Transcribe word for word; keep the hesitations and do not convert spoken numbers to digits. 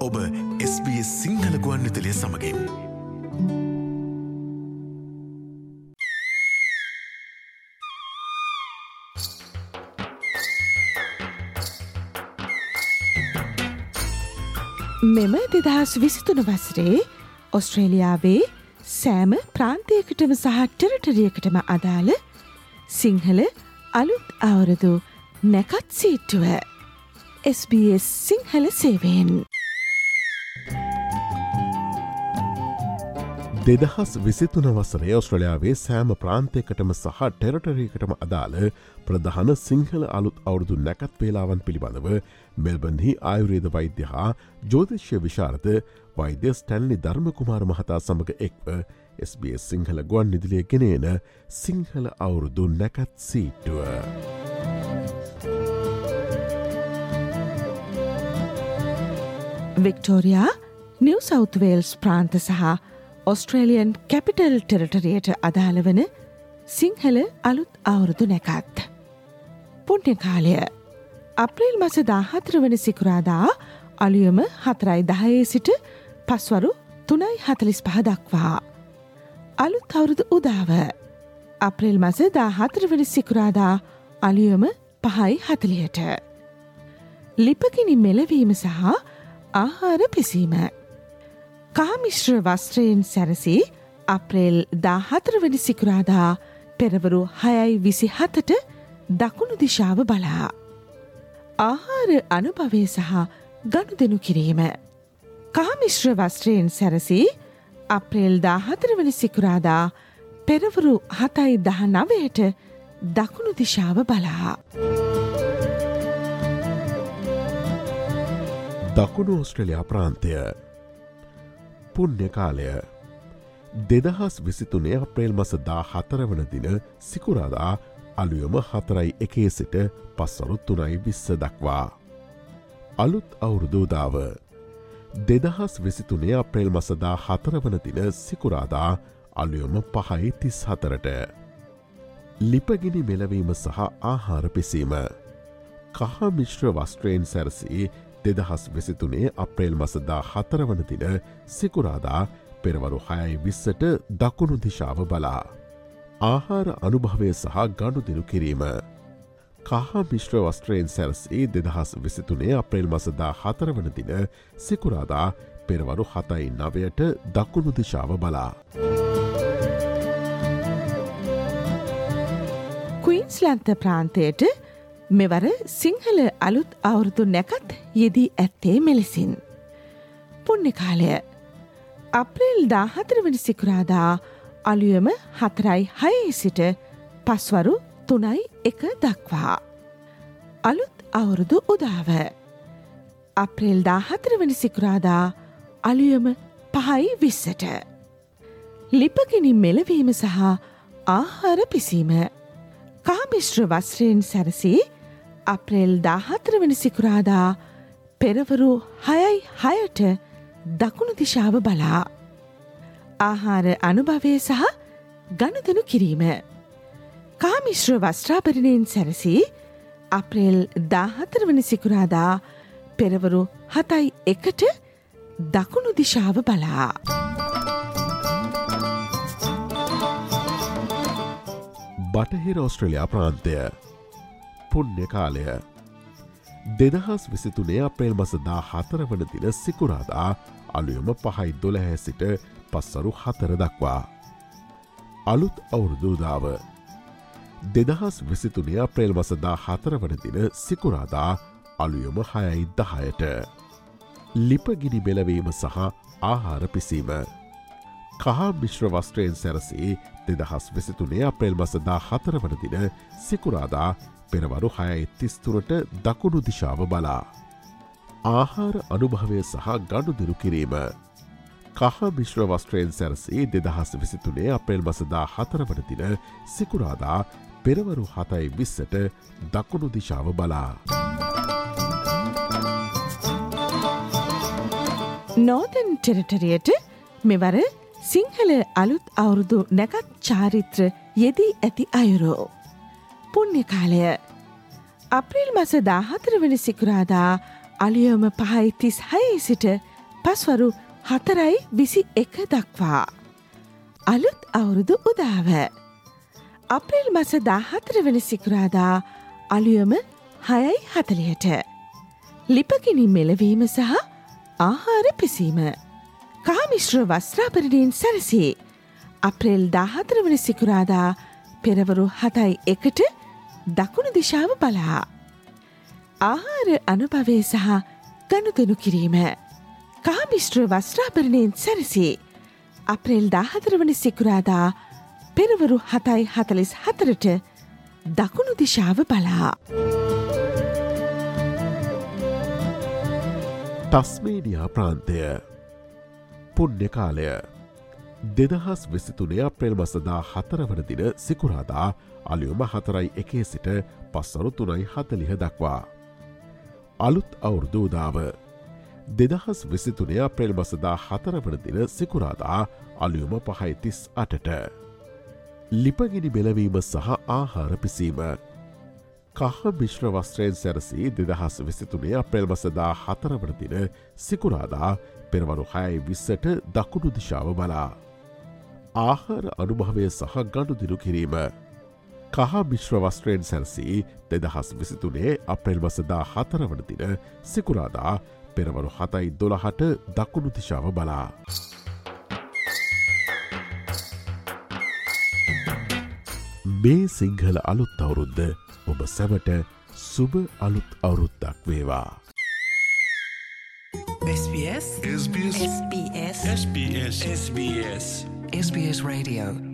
ඔබ S B S Sinhala ගුවන්විදුලිය සමගින්. මෙම දෙදහස් විසිතුන වසරේ ඔස්ට්‍රේලියාවේ සෑම ප්‍රාන්තයකටම සහ ටෙරිටරියකටම අදාළ සිංහල අලුත් අවුරුදු නැකත් සීට්ටුව එස් බී එස් සිංහල සේවයෙන්. දෙදහස් විසිතුන වසරේ ඔස්ට්‍රලියාවේ සෑම ප්‍රාන්තයකටම සහ ටෙරටරීකටම අදාළ ප්‍රධාන සිංහල අලුත් අවුරුදු නැකත් වේලාවන් පිළිබඳව මෙල්බන්හි ආයුර්වේද වෛද්‍ය හා ජෝතිෂ්‍ය විශාරද වෛද්‍ය ස්ටැන්ලි ධර්මකුමාර මහතා සමඟ එක්ව එස් බී එස් සිංහල ගුවන් විදුලිය ගෙනේන සිංහල අවුරුදු නැකත් සීට්ටුව. වික්ටෝරියා, නිව් සවුත් වේල්ස් ප්‍රාන්ත සහ ඔස්ට්‍රේලියන් කැපිටල් ටෙරිටරියට අදාළ වන සිංහල අලුත් අවුරුදු නැකත්. පුණ්‍ය කාලය අප්‍රේල් මස දාහතර වන සිකුරාදා අලුයම හතරයි දහයේ සිට පස්වරු තුනයි හතලිස් පහ දක්වා. අලුත් අවුරුදු උදාව අප්‍රේල් මස දාහතර වන සිකුරාදා අලුයම පහයි හතලියට. ලිපගිනි මෙලවීම සහ ආහාර පිසීම. කාමිශ්‍ර වස්ත්‍රයෙන් සැරසී අප්‍රේල් දාහතර වනි සිකුරාදා පෙරවරු හයයි විසි හතට දකුණු දිශාව බලා. ආහාර අනුභවය සහ ගනුදෙනු කිරීම. කාමිශ්‍ර වස්ත්‍රයෙන් සැරසී අප්‍රේල් දාහතර වනි සිකුරාදා පෙරවරු හතයි දහ නවයට දකුණු දිශාව බලා. දකුණු ඔස්ට්‍රේලියා ප්‍රාන්තය පුණ්‍ය කාලය දෙදහස් විසිතුනේ අප්‍රේල් මස දා හතර වන දින සිකුරාදා අලුයම හතරයි එකේ සිට පස්වරු තුනයි විස්ස දක්වා. අලුත් අවුරුදුදාව දෙදහස් විසිතුනේ අප්‍රේල් මස දා හතර වන දින සිකුරාදා අලුයම පහයි තිස් හතරට. ලිපගිනි මෙලවීම සහ ආහාර පිසීම. කහ මිශ්‍ර වස්ත්‍රයෙන් සැරසී දෙදහස් විසිතුනේ අප්‍රේල් මසදා හතර වන දින සිකුරාදා පෙරවරු හයයි විස්සට දකුණු දිශාව බලා. ආහාර අනුභවය සහ ගනුදෙනු කිරීම. කහ මිශ්‍ර වස්ත්‍රයෙන් සැරසී දෙදහස් විසිතුනේ අප්‍රේල් මසදා හතර වන දින සිකුරාදා පෙරවරු හතයි නවයට දකුණු දිශාව බලා. ක්වීන්ස්ලන්ත ප්‍රාන්තයට මෙවර සිංහල අලුත් අවුරුදු නැකත් යෙදී ඇත්තේ මෙලෙසින්. පුණ්‍ය කාලය අප්‍රේල් දාහතර වනි සිකුරාදා අලුයම හතරයි හයේ සිට පස්වරු තුනයි එක දක්වා. අලුත් අවුරුදු උදාව අප්‍රේල් දාහතර වනි සිකුරාදා අලුයම පහයි විස්සට. ලිපගිනි මෙලවීම සහ ආහාර පිසීම. කාමිශ්‍ර වස්ත්‍රයෙන් සැරසී අප්‍රේල් දාහතර වනි සිකුරාදා පෙරවරු හයයි හයට දකුණු දිශාව බලා. ආහාර අනුභවය සහ ගනුදෙනු කිරීම. කාමිශ්‍ර වස්ත්‍රාභරණයෙන් සැරසී අප්‍රේල් දාහතර වනි සිකුරාදා පෙරවරු හතයි එකට දකුණු දිශාව බලා. බටහිර ඔස්ට්‍රේලියා ප්‍රාන්තය පුණ්‍ය කාලය දෙදහස් විසිතුනේ අප්‍රේල් මසදා හතර වන දින සිකුරාදා අලුයම පහයි දොළහැ සිට පස්සරු හතර දක්වා. අලුත් අවුරුදුදාව දෙදහස් විසිතුනේ අප්‍රේල් මසදා හතර වන දින සිකුරාදා අලුයම හයයි දහයට. ලිපගිනි මෙලවීම සහ ආහාර පිසීම. කහ මිශ්‍ර වස්ත්‍රයෙන් සැරසී දෙදහස් විසිතුනේ අප්‍රේල් මසදා හතර වන දින සිකුරාදා පෙරවරු හයයි තිස්තුරට දකුණු දිශාව බලා. ආහාර අනුභවය සහ ගනුදෙනු කිරීම. කහ මිශ්‍ර වස්ත්‍රයෙන් සැරසී දෙදහස් විසිතුනේ අප්‍රේල් මසදා හතර වන දින සිකුරාදා පෙරවරු හතයි විස්සට දකුණු දිශාව බලා. නෝර්දන් ටෙරිටරියට මෙවර සිංහල අලුත් අවුරුදු නැකත් චාරිත්‍ර යෙදී ඇති අයුරෝ. පුණ්‍ය කාලය අප්‍රේල් මස දාහතර වන සිකුරාදා අලුයම පහයි තිස් හයේ සිට පස්වරු හතරයි විසි එක දක්වා. අලුත් අවුරුදු උදාව. අප්‍රේල් මස දාහතර වන සිකුරාදා අලුයම හයයි හතලියට. ලිපගිනි මෙලවීම සහ ආහාර පිසීම. කාමිශ්‍ර වස්ත්‍රාභරණයෙන් සැරසී. අප්‍රේල් දාහතර වන සිකුරාදා පෙරවරු හතයි එකට දකුණු දිශාව බලා. ආහාර අනුභවය සහ ගනුදෙනු කිරීම. කාමිශ්‍ර වස්ත්‍රාභරණයෙන් සැරසී. අප්‍රේල් දාහතර වන සිකුරාදා පෙරවරු හතයි හතලිස් හතරට දකුණු දිශාව බලා. ටස්මේනියා ප්‍රාන්තය පුණ්‍ය කාලය දෙදහස් විසිතුනේ අප්‍රේල් මසදා හතර වන දින සිකුරාදා අලුයම හතරයි එකේ සිට පස්වරු තුනයි හතලිහ දක්වා. අලුත් අවුරුදු උදාව දෙදහස් විසිතුනේ අප්‍රේල් මසදා හතර වන දින සිකුරාදා අලුයම පහයි තිස් අටට. ලිපගිනි බෙලවීම සහ ආහාර පිසීම. කහ මිශ්‍ර වස්ත්‍රයෙන් සැරසී දෙදහස් විසිතුනේ අප්‍රේල් මසදා හතර වන දින සිකුරාදා පෙරවරු හයයි විස්සට දකුණු දිශාව බලා. ආහාර අනුභවය සහ ගනුදිනු කිරීම. කහ මිශ්‍ර වස්ත්‍රයෙන් සැරසී දෙදහස් විසිතුනේ අප්‍රේල් මසදා හතර වන දින සිකුරාදා පෙරවරු හතයි දොළහට දකුණු දිශාව බලා. මේ සිංහල අලුත් අවුරුද්ද ඔබ සැමට සුබ අලුත් අවුරුද්දක් වේවා. SBS SBS SBS SBS SBS SBS Radio